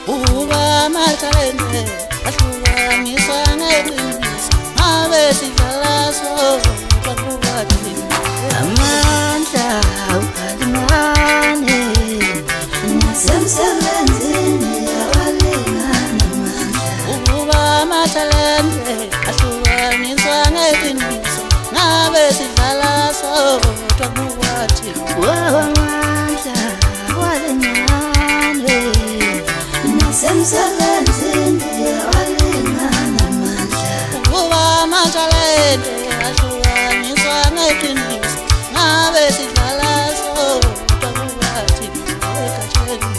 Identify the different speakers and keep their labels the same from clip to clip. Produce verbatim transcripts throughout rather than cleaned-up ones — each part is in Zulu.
Speaker 1: uba mathalente ahlukaniswa ngeqiniso ngabe sidlala sodwa kubathi amandla awalingane nasemsebenzini awalingane amandla uba mathalente ahlukaniswa ngeqiniso ngabe sidlala sodwa kubathi amandla awalingane nasemsebenzini awalingane amandla uba mathalente ahlukaniswa ngeqiniso ngabe sidlala sodwa kubathi egatsheni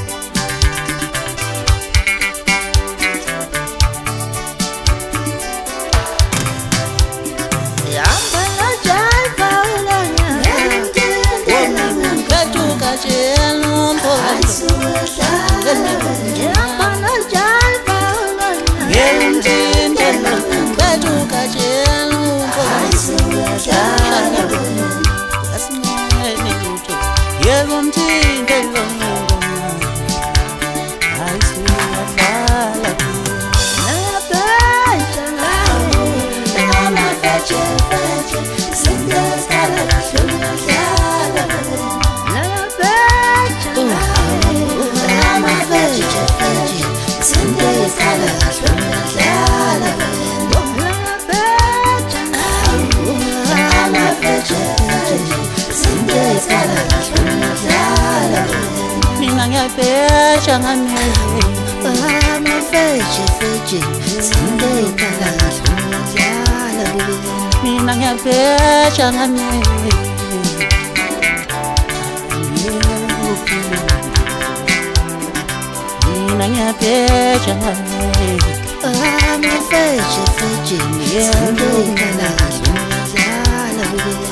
Speaker 1: yamba nojayiva ulanya ngetuka tshenu mpondo yamba nojayiva ulanya ngemtindelo ngetuka tshenu mpondo asimene lutho yebo mtindelo ngoma ayisiyadlala nabasha ngawo amafeche feche sindeskala shulala nabasha ngawo amafeche feche sindeskala shulala nabasha ngawo amafeche feche sindeskala shulala mina ngiyabesha ngamele amafeche feche sindeskala shulala mina ngiyabesha ngamele mina ngiyabesha ngamele amafeche feche sindeskala shulala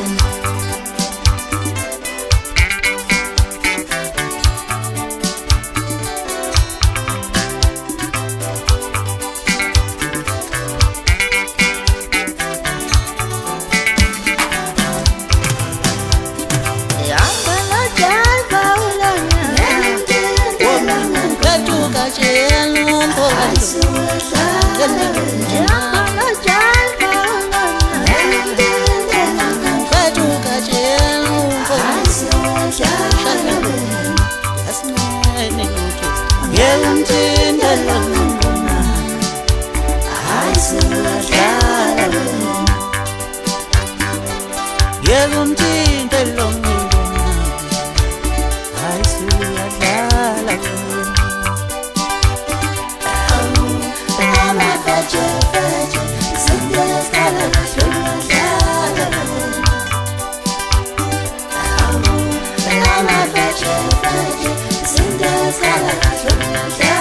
Speaker 1: yebo mtindelo ngoma ayisiyadlala amafeche feche sindeskala shulala amafeche feche sindeskala shulala